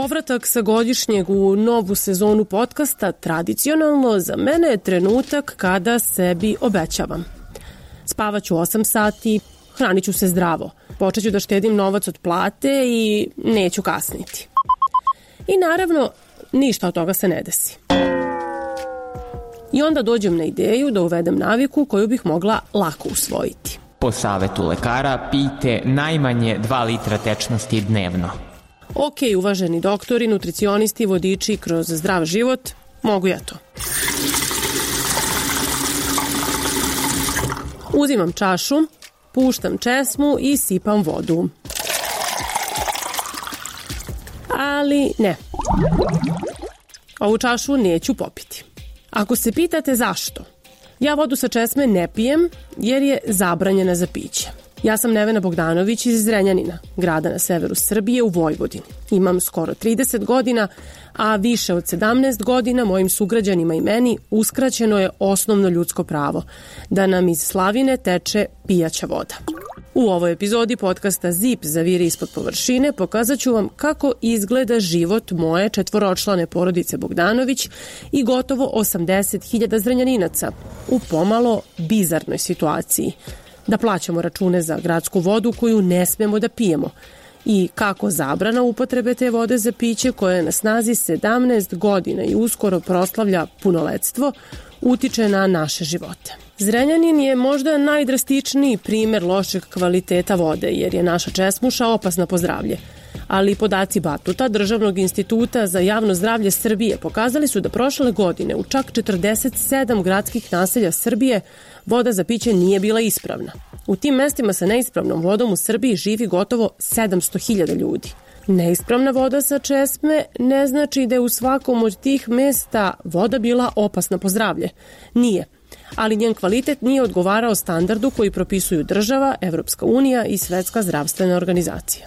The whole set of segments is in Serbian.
Povratak sa godišnjeg u novu sezonu podcasta tradicionalno za mene je trenutak kada sebi obećavam. Spavaću 8 sati, hranit ću se zdravo, počet ću da štedim novac od plate i neću kasniti. I naravno, ništa od toga se ne desi. I onda dođem na ideju da uvedem naviku koju bih mogla lako usvojiti. Po savetu lekara pijte najmanje 2 litra tečnosti dnevno. Ok, uvaženi doktori, nutricionisti, vodiči kroz zdrav život, mogu ja to. Uzimam čašu, puštam česmu i sipam vodu. Ali ne. Ovu čašu neću popiti. Ako se pitate zašto, ja vodu sa česme ne pijem jer je zabranjena za piće. Ja sam Nevena Bogdanović iz Zrenjanina, grada na severu Srbije u Vojvodini. Imam skoro 30 godina, a više od 17 godina mojim sugrađanima i meni uskraćeno je osnovno ljudsko pravo, da nam iz slavine teče pijaća voda. U ovoj epizodi podcasta Zip zaviri ispod površine pokazat ću vam kako izgleda život moje 4-člane porodice Bogdanović i gotovo 80.000 Zrenjaninaca u pomalo bizarnoj situaciji. Da plaćamo račune za gradsku vodu koju ne smemo da pijemo i kako zabrana upotrebe te vode za piće koja je na snazi 17 godina i uskoro proslavlja punoletstvo utiče na naše živote. Zrenjanin je možda najdrastičniji primer lošeg kvaliteta vode jer je naša česmuša opasna po zdravlje. Ali podaci Batuta, Državnog instituta za javno zdravlje Srbije, pokazali su da prošle godine u čak 47 gradskih naselja Srbije voda za piće nije bila ispravna. U tim mestima sa neispravnom vodom u Srbiji živi gotovo 700.000 ljudi. Neispravna voda sa česme ne znači da je u svakom od tih mesta voda bila opasna po zdravlje. Nije. Ali njen kvalitet nije odgovarao standardu koji propisuju država, Evropska unija i Svetska zdravstvena organizacija.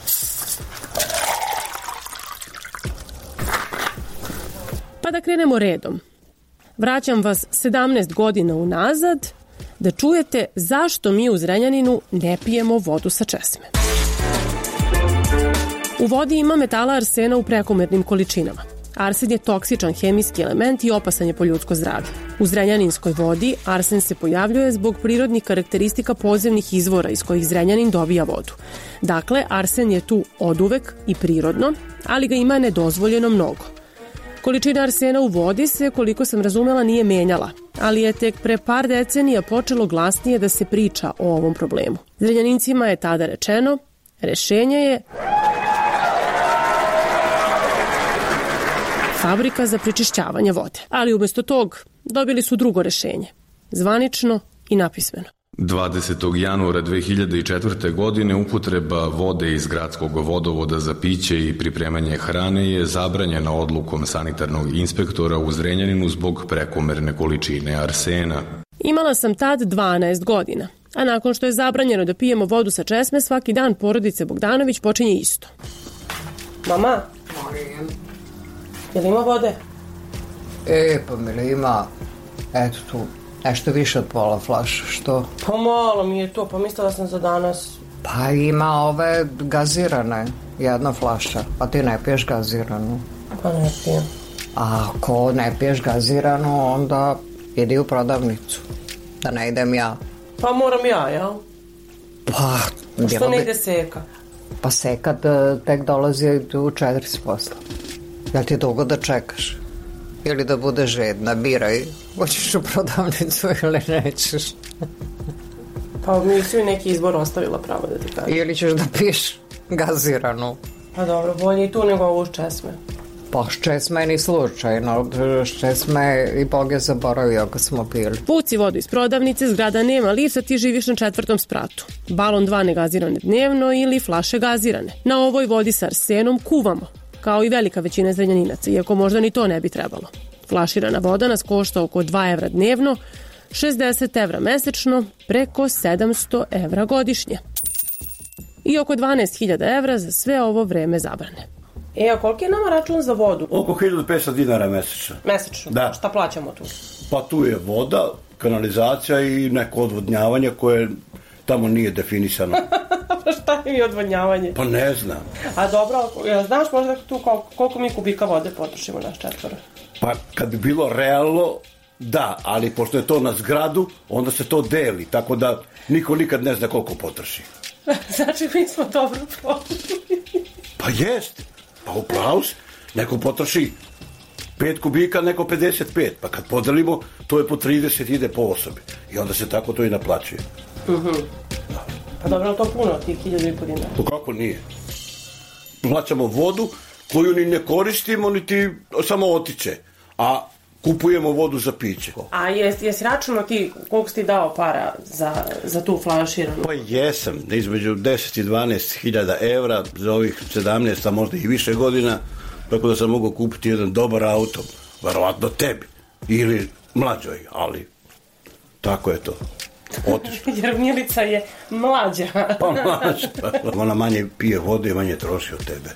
Pa da krenemo redom. Vraćam vas 17 godina unazad da čujete zašto mi u Zrenjaninu ne pijemo vodu sa česme. U vodi ima metala arsena u prekomernim količinama. Arsen je toksičan hemijski element i opasan je po ljudsko zdravlje. U zrenjaninskoj vodi arsen se pojavljuje zbog prirodnih karakteristika podzemnih izvora iz kojih Zrenjanin dobija vodu. Dakle, arsen je tu oduvek i prirodno, ali ga ima nedozvoljeno mnogo. Količina arsena u vodi se, koliko sam razumela, nije menjala, ali je tek pre par decenija počelo glasnije da se priča o ovom problemu. Zrenjanincima je tada rečeno, rešenje je fabrika za prečišćavanje vode. Ali umesto tog dobili su drugo rešenje, zvanično i napismeno. 20. januara 2004. godine upotreba vode iz gradskog vodovoda za piće i pripremanje hrane je zabranjena odlukom sanitarnog inspektora u Zrenjaninu zbog prekomerne količine arsena. Imala sam tad 12 godina, a nakon što je zabranjeno da pijemo vodu sa česme, svaki dan porodice Bogdanović počinje isto. Mama, je li ima vode? Pa mi ima, eto tu. Nešto više od pola flaša, što? Pa malo mi je to, pa mislila sam za danas. Pa ima ove gazirane, 1 flaša, pa ti ne piješ gaziranu. Pa ne pijem. A ako ne piješ gaziranu, onda idi u prodavnicu, da ne idem ja. Pa moram ja, jel? Pa... Što ne ide Seka? Pa Seka tek dolazi u 4 posla. Jel ti dugo da čekaš? Ili da budeš žedna, biraj, hoćeš u prodavnicu ili nećeš. Pa mi svi neki izbor ostavila pravo da ti kažem. Ili ćeš da piješ gaziranu. Pa dobro, bolje i tu nego ovu česme. Pa česme je ni slučajno, česme i Bog je zaboravio kad smo pili. Puci vodu iz prodavnice, zgrada nema lifta, ti živiš na 4. spratu. Balon 2 negazirane dnevno ili flaše gazirane. Na ovoj vodi sa arsenom kuvamo, kao i velika većina Zrenjaninaca, iako možda ni to ne bi trebalo. Flaširana voda nas košta oko 2 evra dnevno, 60 evra mesečno, preko 700 evra godišnje. I oko 12.000 evra za sve ovo vreme zabrane. A koliko je nama račun za vodu? Oko 1.500 dinara mesečno. Mesečno? Da. Šta plaćamo tu? Pa tu je voda, kanalizacija i neko odvodnjavanje koje tamo nije definisano. Šta je mi odvodnjavanje? Pa ne znam. A dobro, znaš možda tu koliko mi kubika vode potrošimo naš četvoro? Pa kad bi bilo realno, da, ali pošto je to na zgradu, onda se to deli, tako da niko nikad ne zna koliko potroši. Znači, mi smo dobro prošli. Pa jest, pa upravo si. Neko potroši 5 kubika, neko 55, pa kad podelimo, to je po 30, ide po osobi. I onda se tako to i naplaćuje. Pa dobro, to puno, tih 1.500 dinara. To kako nije? Plaćamo vodu koju ni ne koristimo, niti samo otiče, a kupujemo vodu za piće. A jesi računao ti koliko si ti dao para za tu flaširanu? Pa jesam, između 10 i 12 hiljada evra za ovih 17, a možda i više godina, tako da sam mogao kupiti jedan dobar auto, verovatno tebi, ili mlađoj, ali tako je to. Otišlo. Jer Milica je mlađa. Pa mlađa. Ona manje pije vode i manje troši od tebe.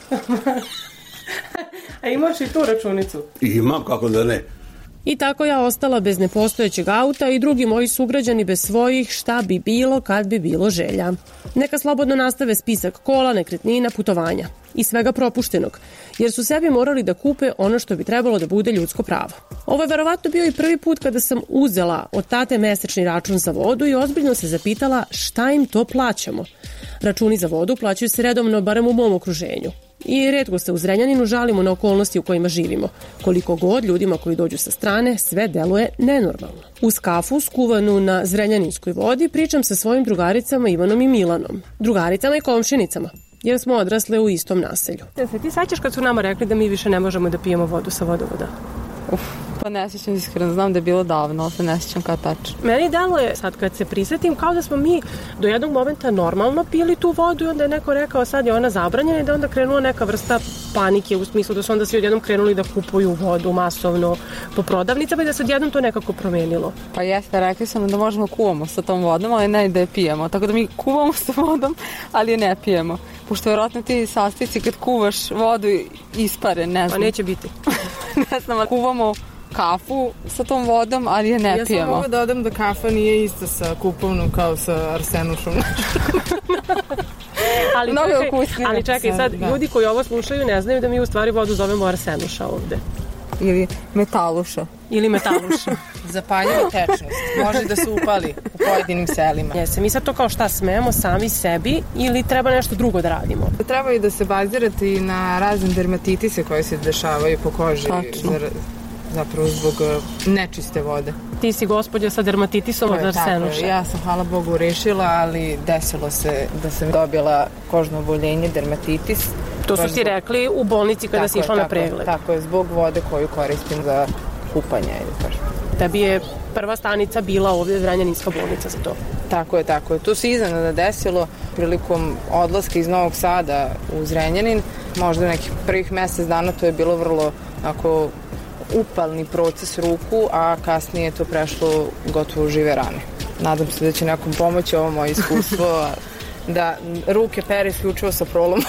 A imaš i tu računicu? Imam, kako da ne. I tako ja ostala bez nepostojećeg auta i drugi moji sugrađani bez svojih šta bi bilo kad bi bilo želja. Neka slobodno nastave spisak kola, nekretnina, putovanja i svega propuštenog, jer su sebi morali da kupe ono što bi trebalo da bude ljudsko pravo. Ovo je verovatno bio i prvi put kada sam uzela od tate mesečni račun za vodu i ozbiljno se zapitala šta im to plaćamo. Računi za vodu plaćaju se redovno, barem u mom okruženju. I retko se u Zrenjaninu žalimo na okolnosti u kojima živimo. Koliko god ljudima koji dođu sa strane, sve deluje nenormalno. Uz kafu skuvanu na zrenjaninskoj vodi pričam sa svojim drugaricama Ivanom i Milanom. Drugaricama i komšinicama, jer smo odrasle u istom naselju. Se ti sećaš kad su nama rekli da mi više ne možemo da pijemo vodu sa vodovoda? Pa ne sjećam iskreno, znam da je bilo davno, ali se ne sjećam kao tačno. Meni deluje, sad kad se prisjetim, kao da smo mi do jednog momenta normalno pili tu vodu i onda je neko rekao sad je ona zabranjena i da onda krenula neka vrsta panike u smislu da su onda svi odjednom krenuli da kupuju vodu masovno po prodavnicama i da se odjednom to nekako promenilo. Pa jeste, rekli su nam da možemo kuvamo sa tom vodom, ali ne da je pijemo. Tako da mi kuvamo sa vodom, ali je ne pijemo. Pošto vjerojatno ti sastojci kad kuvaš vodu ispare, ne znam. Pa neće biti. Ne znam, kuvamo kafu sa tom vodom, ali je ne pijemo. Ja sam mogu da odam da kafa nije ista sa kupovnom kao sa arsenušom. ali čekaj, sad ljudi koji ovo slušaju ne znaju da mi u stvari vodu zovemo arsenuša ovde. Ili metaluša. Zapaljiva tečnost. Može da se upali u pojedinim selima. Jeste, mi sad to kao šta smemo sami sebi ili treba nešto drugo da radimo? Treba i da se bazirate i na razne dermatitise koje se dešavaju po koži. Zapravo zbog nečiste vode. Ti si gospođa sa dermatitisom od arsenuša. Ja sam, hvala Bogu, rešila, ali desilo se da sam dobila kožno oboljenje, dermatitis. To su ti rekli u bolnici kada si išla na pregled. Tako je, zbog vode koju koristim za kupanje. Tebi je prva stanica bila ovdje Zrenjaninska bolnica za to. Tako je. To se iznenada desilo prilikom odlaska iz Novog Sada u Zrenjanin. Možda nekih prvih mjesec dana to je bilo vrlo upalni proces ruku, a kasnije je to prešlo gotovo u žive rane. Nadam se da će nekom pomoći ovo moje iskustvo, da ruke pere isključivo sa prolom.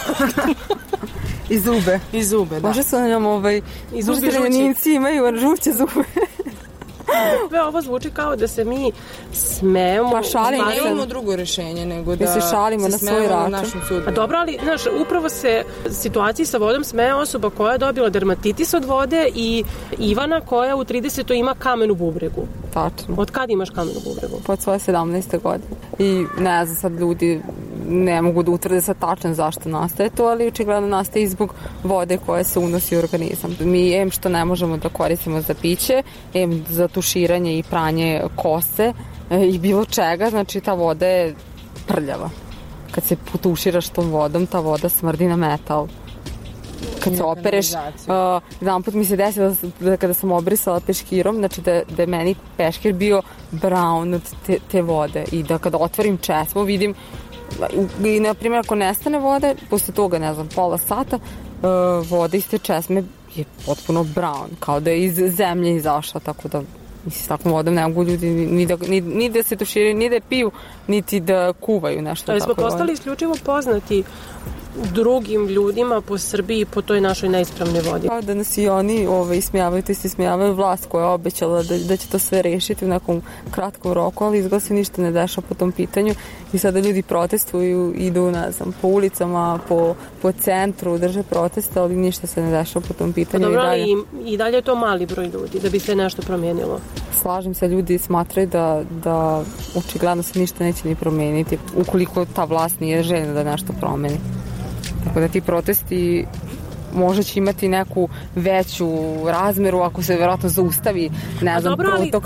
I zube, da. Može se nam Zrenjaninci imaju žuće zube. Sve ovo zvuči kao da se mi smemo. Pa šalimo se. Imamo drugo rješenje nego da se šalimo na svoj račun. A dobro, ali znaš, upravo se situaciji sa vodom smeje osoba koja je dobila dermatitis od vode i Ivana koja u 30. ima kamen u bubregu. Tačno. Od kad imaš kamen u bubregu? Od svoje 17. godine. I ne znam, sad ljudi ne mogu da utvrde sad tačno zašto nastaje to, ali očigledno nastaje i zbog vode koja se unosi u organizam. Mi što ne možemo da koristimo za piće, za tuširanje i pranje kose i bilo čega, znači ta voda je prljava. Kad se potuširaš tom vodom, ta voda smrdi na metal. Kad se opereš, jedan put mi se desilo da kada sam obrisala peškirom, znači da je meni peškir bio brown od te vode i da kada otvorim česmu vidim i na primjer ako nestane vode, posle toga ne znam pola sata voda iz te česme je potpuno brown, kao da je iz zemlje izašla, tako da s takvom vodom ne mogu ljudi ni da se tuširaju, ni da piju, niti da kuvaju nešto. Ali smo postali isključivo poznati drugim ljudima po Srbiji po toj našoj neispravnoj vodi. Kao da nas i oni ismijavaju, te se ismijavaju vlast koja je obećala da će to sve rešiti u nekom kratkom roku, ali izgleda se ništa ne dešava po tom pitanju i sada ljudi protestuju, idu, ne znam, po ulicama, po centru, drže proteste, ali ništa se ne dešava po tom pitanju. Dobro, ali i dalje je to mali broj ljudi da bi se nešto promijenilo. Slažem se, ljudi smatraju da očigledno se ništa neće ni promeniti ukoliko ta vlast nije željna da nešto promeni. Tako da ti protesti možda će imati neku veću razmeru ako se verovatno zaustavi, ne znam, protok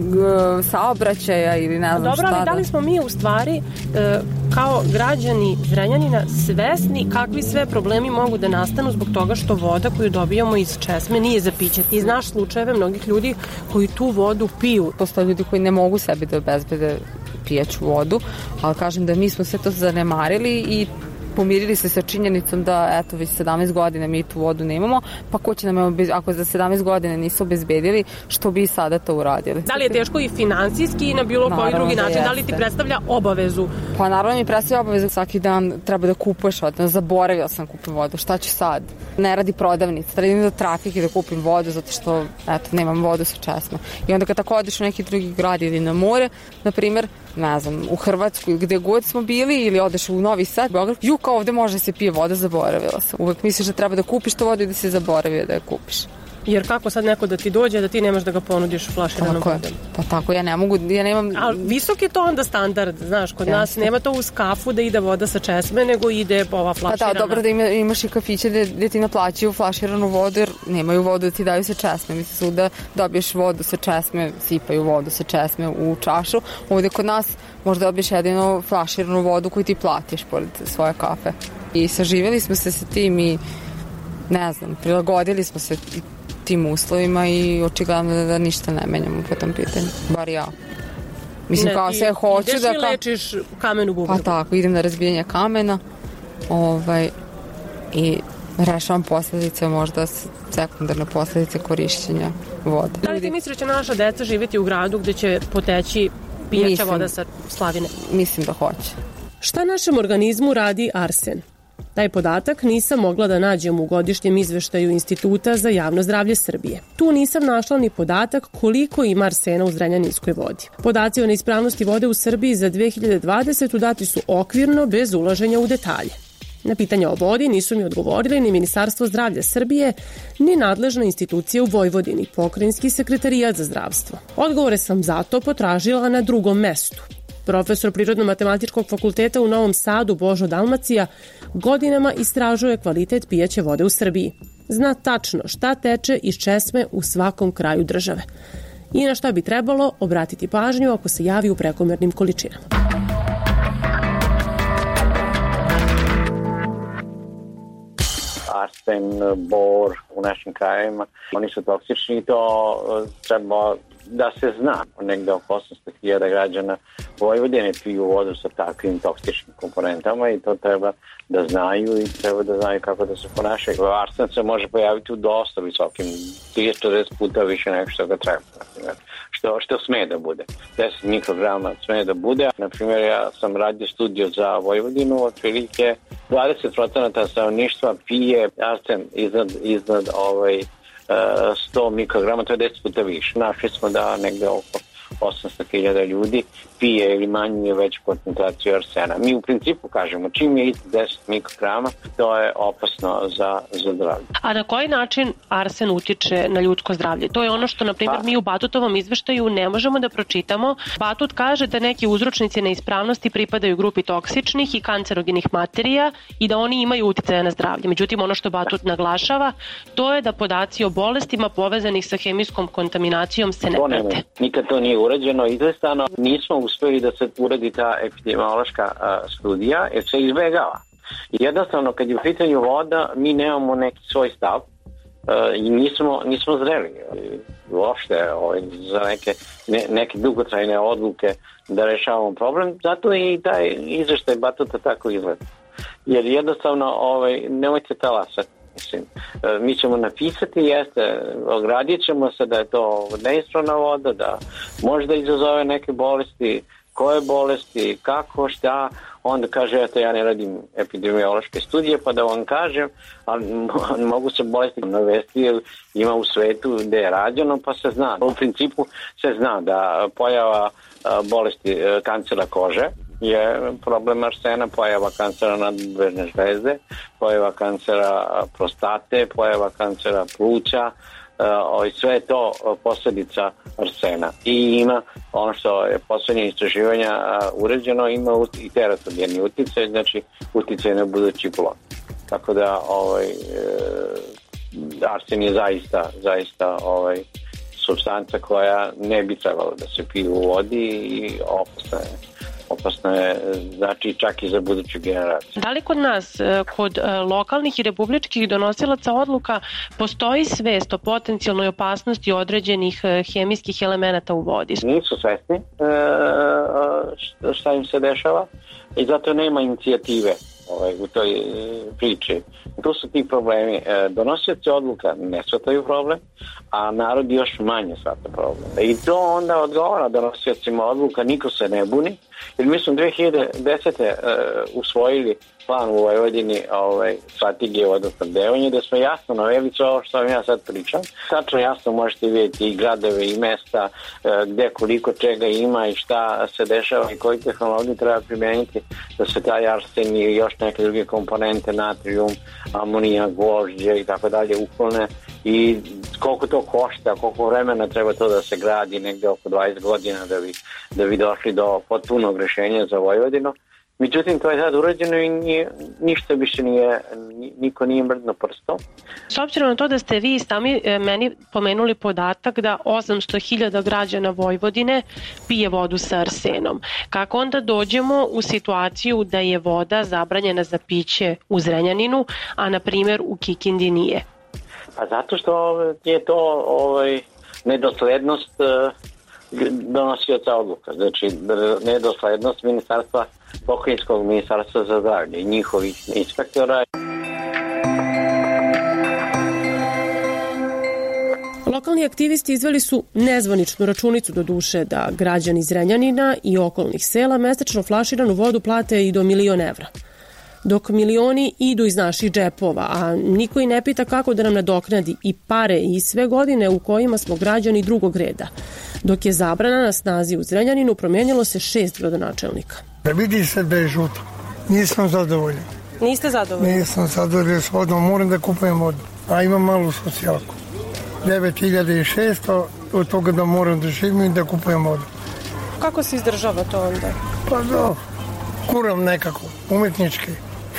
saobraćaja ili ne znam šta. Dobro, ali da li smo mi u stvari kao građani Zrenjanina svesni kakvi sve problemi mogu da nastanu zbog toga što voda koju dobijamo iz česme nije za piće? Ti znaš slučajeve mnogih ljudi koji tu vodu piju. Postoje ljudi koji ne mogu sebi da obezbede pijaću vodu, ali kažem da mi smo sve to zanemarili i pomirili se sa činjenicom da eto već 17 godina mi tu vodu nemamo, pa ko će nam ako za 17 godina nisu obezbedili, što bi i sada to uradili. Da li je teško i finansijski i na bilo koji drugi način? Da li ti predstavlja obavezu? Pa naravno mi predstavlja obavezu, svaki dan treba da kupuješ vodu. Zaboravila sam kupim vodu, šta ću sad? Ne radi prodavnica, treba idem do trafike da kupim vodu zato što eto nemam vodu sa česme. I onda kad tako odeš u neki drugi grad ili na more, na primjer, ne znam, u Hrvatsku gde god smo bili ili odeš u Novi Sad, Beograd, kao ovde može se pije voda, zaboravila sam. Uvek misliš da treba da kupiš tu vodu i da se zaboravio da je kupiš. Jer kako sad neko da ti dođe da ti nemaš da ga ponudiš flaširanom vodom? Pa tako, ja ne mogu, ja nemam... Ali visok je to onda standard, znaš, kod nas nema to uz kafu da ide voda sa česme, nego ide ova flaširana. Pa da, dobro da imaš i kafiće gde ti naplaćaju flaširanu vodu, jer nemaju vodu da ti daju sa česme. Mislim su da dobiješ vodu sa česme, sipaju vodu sa česme u čašu. Ovde kod nas možda dobiješ jedino flaširanu vodu koju ti platiš pored svoje kafe. I saživjeli smo se sa tim i, ne znam, prilagodili smo se tim uslovima i očigledno da ništa ne menjamo po tom pitanju. Bar ja. Mislim, kao sve hoću da... Ideš i lečiš kamen u bubregu. Pa tako, idem na razbijanje kamena i rešavam posledice, možda sekundarne posledice korišćenja vode. Da li ti misliš da će naša deca živjeti u gradu gdje će poteći pijaća voda sa slavine? Mislim da hoće. Šta našem organizmu radi arsen? Taj podatak nisam mogla da nađem u godišnjem izveštaju Instituta za javno zdravlje Srbije. Tu nisam našla ni podatak koliko ima arsena u zrenjaninskoj vodi. Podaci o neispravnosti vode u Srbiji za 2020. dati su okvirno, bez ulaženja u detalje. Na pitanje o vodi nisu mi odgovorili ni Ministarstvo zdravlja Srbije, ni nadležna institucija u Vojvodini, Pokrajinski sekretarijat za zdravstvo. Odgovore sam zato potražila na drugom mestu. Profesor Prirodno-matematičkog fakulteta u Novom Sadu Božo Dalmacija godinama istražuje kvalitet pijaće vode u Srbiji. Zna tačno šta teče iz česme u svakom kraju države. I na šta bi trebalo obratiti pažnju ako se javi u prekomernim količinama. Arsen, bor u našim krajevima, oni su toksični i to treba da se zna. Negde oko 800.000 građana Vojvodine piju vodu sa takvim toksičnim komponentama i to treba da znaju i treba da znaju kako da se ponašaju. Arsen se može pojaviti u dosta visokim, 30-40 puta više nego što ga treba. Što sme da bude. 10 mikrograma sme da bude. Naprimjer, ja sam radio studiju za Vojvodinu, otprilike 20% stanovništva pije arsen iznad 100 mikrograma, to je 10 puta više. Našli smo da negde oko 800.000 ljudi pije ili manje veću koncentraciju arsena. Mi u principu kažemo, čim je 10 mikrograma, to je opasno za zdravlje. A na koji način arsen utiče na ljudsko zdravlje? To je ono što, na primjer, mi u Batutovom izveštaju ne možemo da pročitamo. Batut kaže da neki uzročnici neispravnosti pripadaju grupi toksičnih i kancerogenih materija i da oni imaju uticaja na zdravlje. Međutim, ono što Batut naglašava, to je da podaci o bolestima povezanih sa hemijskom kontaminacijom se ne prate. Nikad to nije urađeno, izvestano. Nismo uspeli da se uradi ta epidemiološka studija, jer se izbegava. Jednostavno, kad je u pitanju voda, mi nemamo neki svoj stav i nismo zreli uopšte za neke dugotrajne odluke da rešavamo problem. Zato i taj izveštaj Batuta tako izgleda. Jer jednostavno, nemojte talasati. Mi ćemo napisati, ogradit ćemo se da je to neispravna voda, da možda izazove neke bolesti, koje bolesti, kako, šta, onda kaže, eto, ja ne radim epidemiološke studije, pa da vam kažem, ali mogu se bolesti navesti, jer ima u svetu gde je rađeno, pa se zna. U principu se zna da pojava bolesti kancera kože je problem arsena, pojava kancera nadbubrezne žlezde, pojava kancera prostate, pojava kancera pluća, sve je to posljedica arsena. I ima, ono što je poslednje istraživanja uređeno, ima i teratogerni uticaj, znači uticaj na budući plod. Tako da arsen je zaista supstanca koja ne bi trebalo da se pije u vodi i opasna je, znači čak i za buduću generaciju. Da li kod nas, kod lokalnih i republičkih donosilaca odluka, postoji svest o potencijalnoj opasnosti određenih hemijskih elemenata u vodi? Nisu svesni šta im se dešava i zato nema inicijative u toj priči. Tu su ti problemi. Donosioci odluka ne shvataju problem, a narod još manje shvata problem. I to onda odgovara donosiocima odluka, niko se ne buni, jer mi smo 2010. Usvojili plan u Vojvodini strategije vodosnabdevanja, gde smo jasno naveli sve ovo što vam ja sad pričam. Tačno jasno možete vidjeti i gradove i mesta gde koliko čega ima i šta se dešava i koji tehnologiji treba primeniti da se taj arsen i još neke druge komponente, natrium, amonija, gvožđe i tako dalje uklone i koliko to košta, koliko vremena treba to da se gradi, negde oko 20 godina da bi došli do potpunog rešenja za Vojvodinu. Međutim, to je sad urađeno i ništa više niko nije mrdno prstom. S obzirom na to da ste vi sami meni pomenuli podatak da 800.000 građana Vojvodine pije vodu sa arsenom, kako onda dođemo u situaciju da je voda zabranjena za piće u Zrenjaninu, a na primjer u Kikindi nije? Pa zato što je to nedoslednost donosioca odluka, znači nedoslednost pokrajinskog ministarstva za zdravlje i njihovih inspektora. Lokalni aktivisti izveli su nezvaničnu računicu do duše da građani Zrenjanina i okolnih sela mesečno flaširanu vodu plate i do 1.000.000 evra. Dok milioni idu iz naših džepova, a niko i ne pita kako da nam nadoknadi i pare i sve godine u kojima smo građani drugog reda. Dok je zabrana na snazi u Zrenjaninu, promijenilo se 6 gradonačelnika. Da vidi se da je žuto. Nisam zadovoljan. Niste zadovoljni? Nisam zadovoljan s vodom, moram da kupujem vodu. A imam malu socijalku. 9.600, od toga da moram da živim i da kupujem vodu. Kako se izdržava to onda? Pa da, kuram nekako, umetnički.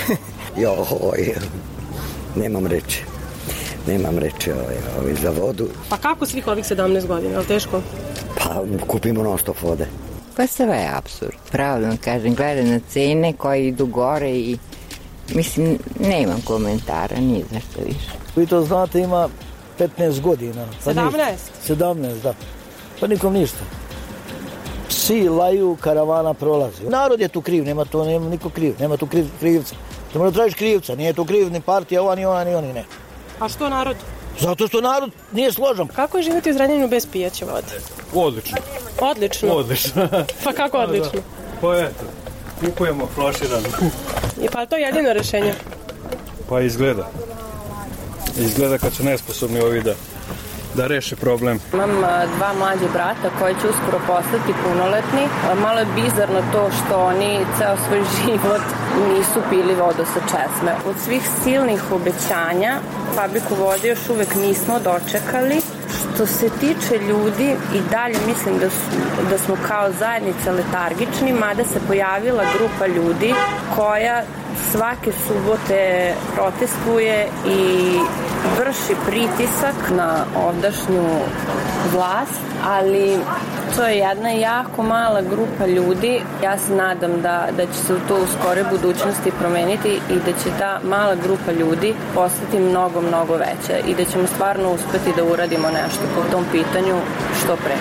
Nemam reći za vodu. Pa kako svih ovih 17 godina, je li teško? Pa kupimo non stop vode. Pa sve je apsurd, pravno kažem, gledam na cene koje idu gore i mislim, nemam komentara, nije za što više. Vi to znate, ima 15 godina. 17, da. Pa nikom ništa. Psi laju, karavana prolazi. Narod je tu kriv, nema niko kriv, nema tu krivca. Da mora tražiš krivca, nije tu kriv ni partija, ova, ni ona, ni oni, ne. A što narod? Zato što narod nije složan. Kako je živjeti u Zrenjaninu bez pijaće vode? Odlično. Odlično? Pa kako odlično? Pa eto, kupujemo flaširano. I pa to je jedino rešenje? Pa izgleda kad su nesposobni ovi da reše problem. Imam 2 mlađe brata koji će uskoro postati punoletni. Malo je bizarno to što oni ceo svoj život nisu pili vodu sa česme. Od svih silnih obećanja fabriku vode još uvek nismo dočekali. Što se tiče ljudi, i dalje mislim da smo kao zajednica letargični, mada se pojavila grupa ljudi koja svake subote protestuje i vrši pritisak na ovdašnju vlast, ali to je jedna jako mala grupa ljudi. Ja se nadam da će se to u skoroj budućnosti promeniti i da će ta mala grupa ljudi postati mnogo, mnogo veća i da ćemo stvarno uspeti da uradimo nešto po tom pitanju što pre.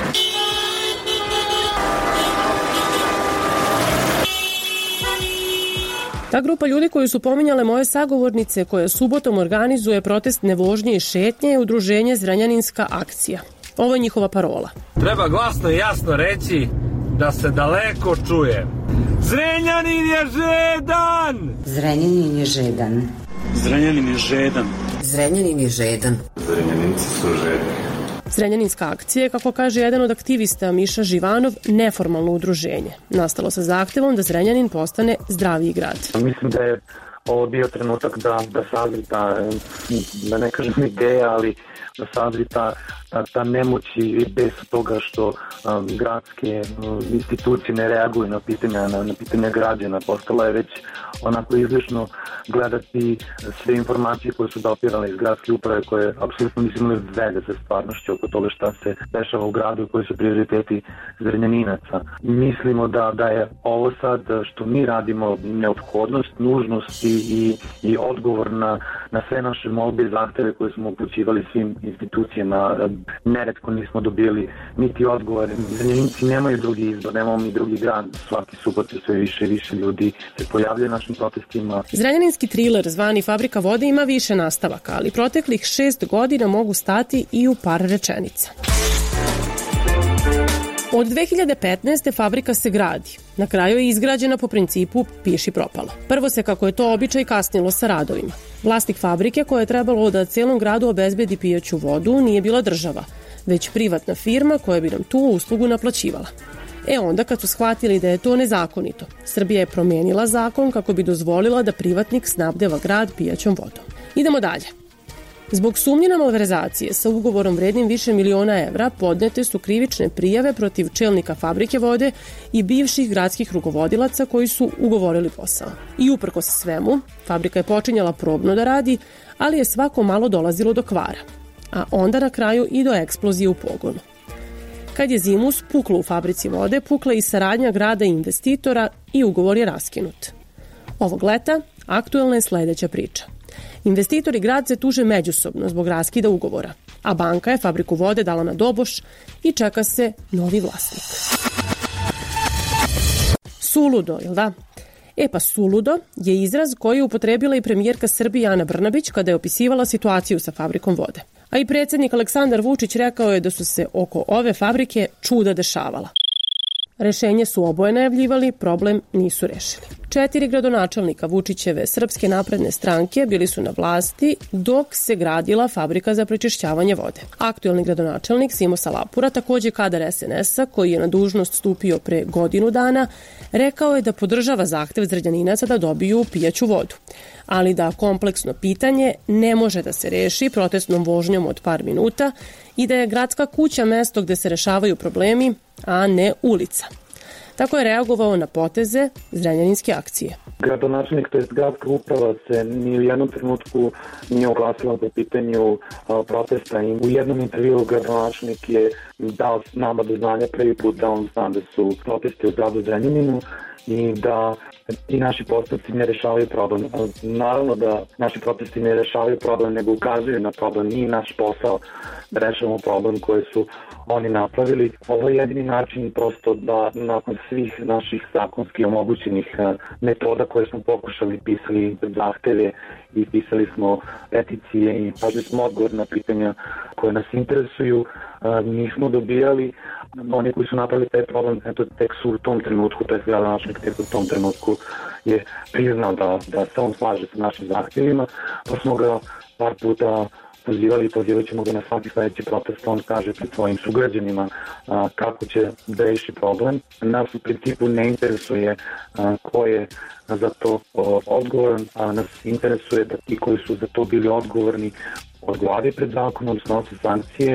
Ta grupa ljudi koju su pominjale moje sagovornice, koja subotom organizuje protest nevožnje i šetnje, je udruženje Zrenjaninska akcija. Ovo je njihova parola. Treba glasno i jasno reći da se daleko čuje. Zrenjanin je žedan! Zrenjanin je žedan. Zrenjanin je žedan. Zrenjanin je žedan. Zrenjaninci su žedni. Zrenjaninska akcija je, kako kaže jedan od aktivista Miša Živanov, neformalno udruženje. Nastalo sa zahtevom da Zrenjanin postane zdraviji grad. Mislim da je ovo bio trenutak da sazri da ne kažem ideja, ali da sazri ta nemoć i bez toga što gradske institucije ne reaguju na pitanja građana. Postala je već onako izlišno gledati sve informacije koje su dopirale iz gradske uprave, koje apsolutno nisu imali veze sa stvarnošću oko toga šta se dešava u gradu i koji su prioriteti Zrenjaninaca. Mislimo da je ovo sad što mi radimo neophodnost, nužnost i odgovor na sve naše molbe i zahteve koje smo upućivali svim institucijama. Neretko nismo dobili niti odgovore. Zrenjaninci nemaju drugi izbor, nemamo mi drugi grad. Svaki subot sve više i više ljudi se pojavljaju našim protestima. Zrenjaninski triler zvani Fabrika vode ima više nastavaka, ali proteklih 6 godina mogu stati i u par rečenica. Od 2015. fabrika se gradi. Na kraju je izgrađena po principu piši propalo. Prvo se, kako je to običaj, kasnilo sa radovima. Vlasnik fabrike, koja je trebalo da celom gradu obezbedi pijaću vodu, nije bila država, već privatna firma koja bi nam tu uslugu naplaćivala. Onda kad su shvatili da je to nezakonito, Srbija je promenila zakon kako bi dozvolila da privatnik snabdeva grad pijaćom vodom. Idemo dalje. Zbog sumnje na malverzacije sa ugovorom vrednim više miliona evra podnete su krivične prijave protiv čelnika Fabrike vode i bivših gradskih rukovodilaca koji su ugovorili posao. I uprkos svemu, fabrika je počinjala probno da radi, ali je svako malo dolazilo do kvara, a onda na kraju i do eksplozije u pogonu. Kad je zimus puklo u Fabrici vode, pukla i saradnja grada i investitora i ugovor je raskinut. Ovog leta aktuelna je sledeća priča. Investitor i grad se tuže međusobno zbog raskida ugovora, a banka je Fabriku vode dala na doboš i čeka se novi vlasnik. Suludo, jel da? Pa suludo je izraz koji je upotrebila i premijerka Srbije Ana Brnabić kada je opisivala situaciju sa Fabrikom vode. A i predsjednik Aleksandar Vučić rekao je da su se oko ove fabrike čuda dešavala. Rešenje su oboje najavljivali, problem nisu rešili. 4 gradonačelnika Vučićeve Srpske napredne stranke bili su na vlasti dok se gradila fabrika za prečišćavanje vode. Aktuelni gradonačelnik Simo Salapura, takođe kadar SNS-a, koji je na dužnost stupio pre godinu dana, rekao je da podržava zahtev Zrenjaninaca da dobiju pijaću vodu, ali da kompleksno pitanje ne može da se reši protestnom vožnjom od par minuta i da je gradska kuća mesto gde se rešavaju problemi, a ne ulica. Tako je reagovao na poteze zrenjaninske akcije. Gradonačelnik, to je gradska uprava, se ni u jednom trenutku nije oglasila po pitanju protesta i u jednom intervju gradonačelnik je dao nama do znanja prvi put da on zna da su protesti u gradu Zrenjaninu i da i naši postupci ne rešavaju problem. Naravno da naši protesti ne rešavaju problem, nego ukazuju na problem. Nije naš posao da rešavamo problem koji su oni napravili. Ovo je jedini način prosto da nakon svih naših zakonskih omogućenih metoda koje smo pokušali, pisali zahteve i pisali smo peticije i tražili smo odgovor na pitanja koje nas interesuju, nismo dobijali. Oni koji su napravili taj problem, tek su u tom trenutku, to je gradonačelnik tek u tom trenutku je priznao da se on slaže sa našim zahtjevima, pa smo ga par puta pozivali i pozivat ćemo ga na svaki sledeći protest, on kaže pred svojim sugrađanima kako će da reši problem. Nas u principu ne interesuje ko je za to odgovoran, a nas interesuje da ti koji su za to bili odgovorni odgovaraju pred zakonom, snose sankcije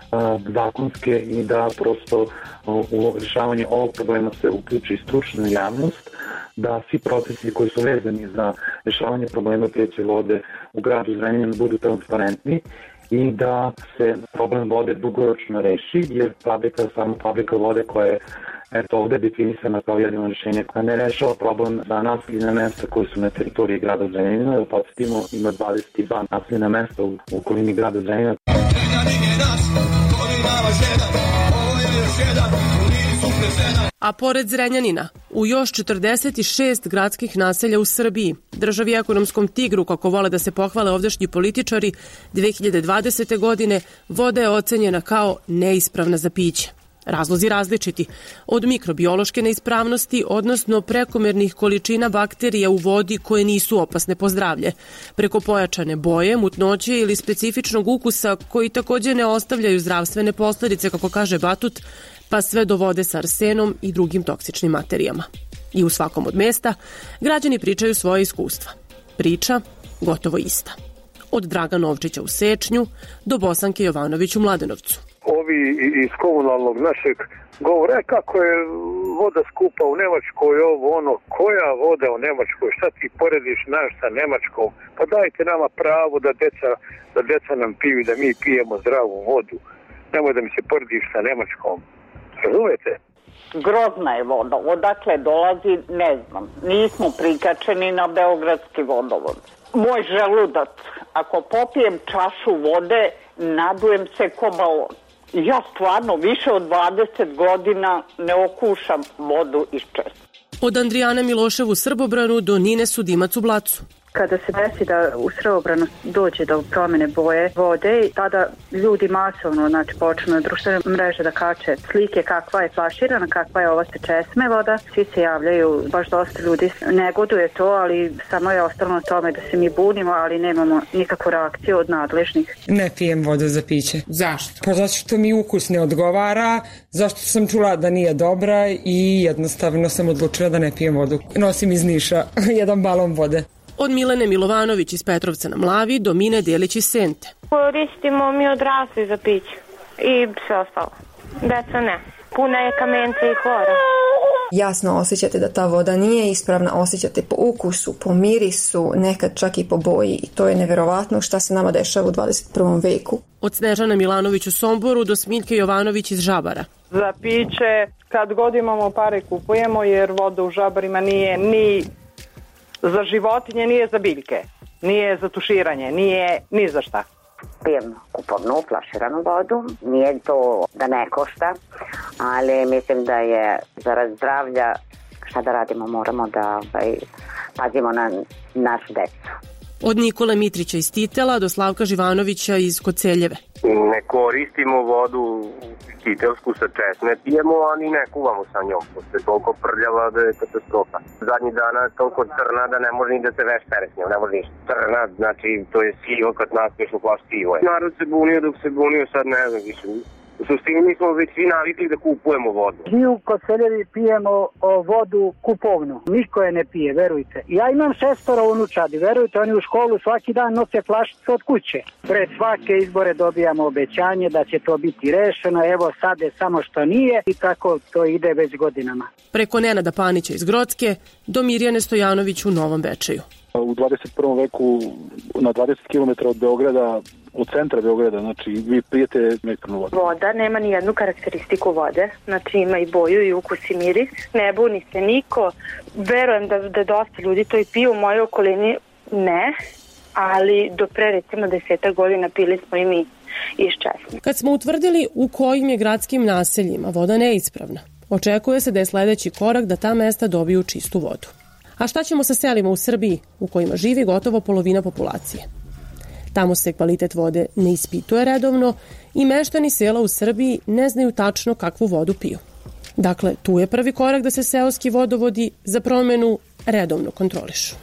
zakonske i da prosto u rešavanje ovog problema se uključi stručna javnost, da svi procesi koji su vezani za rešavanje problema pijaće vode u gradu Zrenjaninu budu transparentni i da se problem vode dugoročno reši, jer samo fabrika vode koja je ovde definisana kao jedino rešenje koja ne rešava problem za naseljena mesta koji su na teritoriji grada Zrenjanina. Da podsjetimo, ima 22 naseljena mesta u okolini grada Zrenjanina. A pored Zrenjanina, u još 46 gradskih naselja u Srbiji, državi ekonomskom tigru, kako vole da se pohvale ovdašnji političari, 2020. godine voda je ocenjena kao neispravna za piće. Razlozi različiti, od mikrobiološke neispravnosti, odnosno prekomernih količina bakterija u vodi koje nisu opasne po zdravlje, preko pojačane boje, mutnoće ili specifičnog ukusa koji takođe ne ostavljaju zdravstvene posledice, kako kaže Batut, pa sve do vode sa arsenom i drugim toksičnim materijama. I u svakom od mesta građani pričaju svoje iskustva. Priča gotovo ista. Od Draga Novčića u Sečnju do Bosanke Jovanović u Mladenovcu. Ovi iz komunalnog našeg govore kako je voda skupa u Nemačkoj, ovo ono, koja voda u Nemačkoj, šta ti porediš naš sa Nemačkom, pa dajte nama pravo da deca nam piju i da mi pijemo zdravu vodu, nemoj da mi se porediš sa Nemačkom, razumete? Grozna je voda, odakle dolazi ne znam, nismo prikačeni na beogradski vodovod. Moj želudac, ako popijem čašu vode, nadujem se ko balon. Ja stvarno više od 20 godina ne okušam vodu iz česme. Od Andrijane Milošev u Srbobranu do Nine Sudimac u Blacu. Kada se desi da u Srbobranu dođe do promjene boje vode, tada ljudi masovno počnu na društvene mreže da kače slike kakva je flaširana, kakva je ova česme voda. Svi se javljaju, baš dosta ljudi negoduje to, ali samo je ostalo na tome da se mi bunimo, ali nemamo nikakvu reakciju od nadležnih. Ne pijem vodu za piće. Zašto? Pa zato što mi ukus ne odgovara, zašto sam čula da nije dobra i jednostavno sam odlučila da ne pijem vodu. Nosim iz Niša jedan balon vode. Od Milene Milovanović iz Petrovca na Mlavi do Mine Delić iz Sente. Koristimo mi odrasli za piće i sve ostalo. Deca ne. Puna je kamenca i hlora. Jasno osjećate da ta voda nije ispravna, osjećate po ukusu, po mirisu, nekad čak i po boji. I to je neverovatno šta se nama dešava u 21. veku. Od Snežane Milanović u Somboru do Smiljke Jovanović iz Žabara. Za piće kad god imamo pare kupujemo jer voda u Žabarima nije ni za životinje, nije za biljke, nije za tuširanje, nije ni za šta. Pijem kupovnu, flaširanu vodu, nije to da ne košta, ali mislim da je zarad zdravlja, šta da radimo, moramo da pazimo na našu decu. Od Nikole Mitrića iz Titela do Slavka Živanovića iz Koceljeve. Ne koristimo vodu titelsku sa česme, pijemo, ali ne kuvamo sa njom, pošto je toliko prljava da je katastrofa. Zadnji dana je toliko crna da ne može ni da se veš pere s njom, ne može ništa. Crna, znači to je sivo kad naspiješ u plaš sivo je. Narod se bunio dok se bunio, sad ne znam više. U suštini mi smo već svi navikli da kupujemo vodu. Mi u Koceljevi pijemo vodu kupovnu. Niko je ne pije, verujte. Ja imam 6 unučadi, verujte, oni u školu svaki dan nose flašice od kuće. Pred svake izbore dobijamo obećanje da će to biti rešeno. Evo sad je samo što nije i tako to ide već godinama. Preko Nenada Panića iz Grocke do Mirjane Stojanović u Novom Bečeju. U 21. veku na 20 km od Beograda, od centra Beograda, znači vi pijete mineralnu vodu. Voda nema ni jednu karakteristiku vode, znači ima i boju i ukus i miris, ne buni se niko, verujem da dosta ljudi to i piju, u mojoj okolini ne, ali do pre recimo 10 godina pili smo i mi iz česme. Kad smo utvrdili u kojim je gradskim naseljima voda neispravna, očekuje se da je sledeći korak da ta mesta dobiju čistu vodu. A šta ćemo sa selima u Srbiji u kojima živi gotovo polovina populacije? Tamo se kvalitet vode ne ispituje redovno i meštani sela u Srbiji ne znaju tačno kakvu vodu piju. Dakle, tu je prvi korak da se seoski vodovodi za promenu redovno kontrolišu.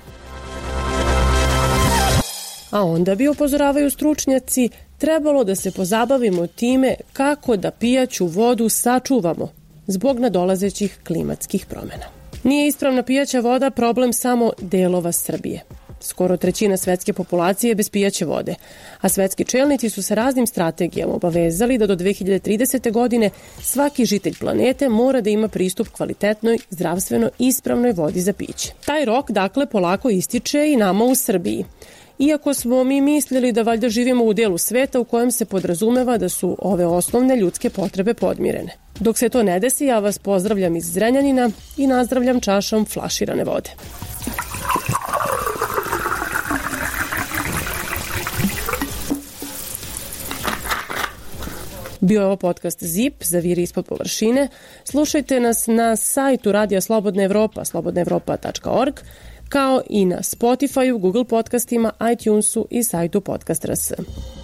A onda bi, upozoravaju stručnjaci, trebalo da se pozabavimo time kako da pijaću vodu sačuvamo zbog nadolazećih klimatskih promjena. Nije ispravna pijaća voda problem samo delova Srbije. Skoro trećina svetske populacije je bez pijaće vode, a svetski čelnici su se raznim strategijama obavezali da do 2030. godine svaki žitelj planete mora da ima pristup kvalitetnoj, zdravstveno ispravnoj vodi za piće. Taj rok, dakle, polako ističe i nama u Srbiji. Iako smo mi mislili da valjda živimo u delu sveta u kojem se podrazumeva da su ove osnovne ljudske potrebe podmirene. Dok se to ne desi, ja vas pozdravljam iz Zrenjanina i nazdravljam čašom flaširane vode. Bio je ovo podcast ZIP, Zaviri ispod površine. Slušajte nas na sajtu Radija Slobodna Evropa, slobodnaevropa.org, kao i na Spotifyu, Google podcastima, iTunesu i sajtu Podcast.rs.